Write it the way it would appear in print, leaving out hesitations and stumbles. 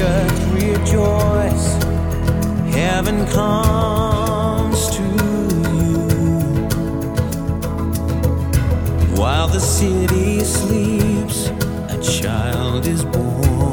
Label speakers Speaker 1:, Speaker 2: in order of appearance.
Speaker 1: earth rejoice, heaven comes to you. While the city sleeps, a child is born.